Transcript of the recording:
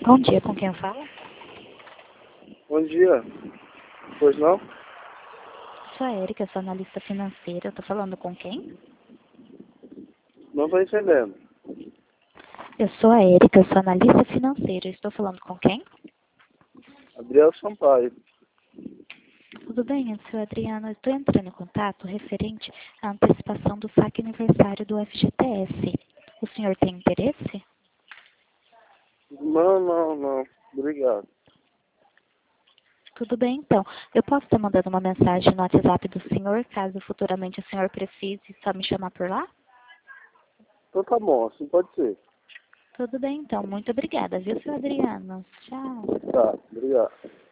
Bom dia, com quem eu falo? Bom dia. Pois não? Sou a Erika, sou analista financeira. Eu tô falando com quem? Não estou entendendo. Eu sou a Erika, sou analista financeira. Estou falando com quem? Adriel Sampaio. Tudo bem, seu Adriano. Eu estou entrando em contato referente à antecipação do saque aniversário do FGTS. O senhor tem interesse? Não. Obrigado. Tudo bem, então. Eu posso estar mandando uma mensagem no WhatsApp do senhor, caso futuramente o senhor precise só me chamar por lá? Então tá bom, assim pode ser. Tudo bem, então. Muito obrigada, viu, seu Adriano? Tchau. Tá, obrigado.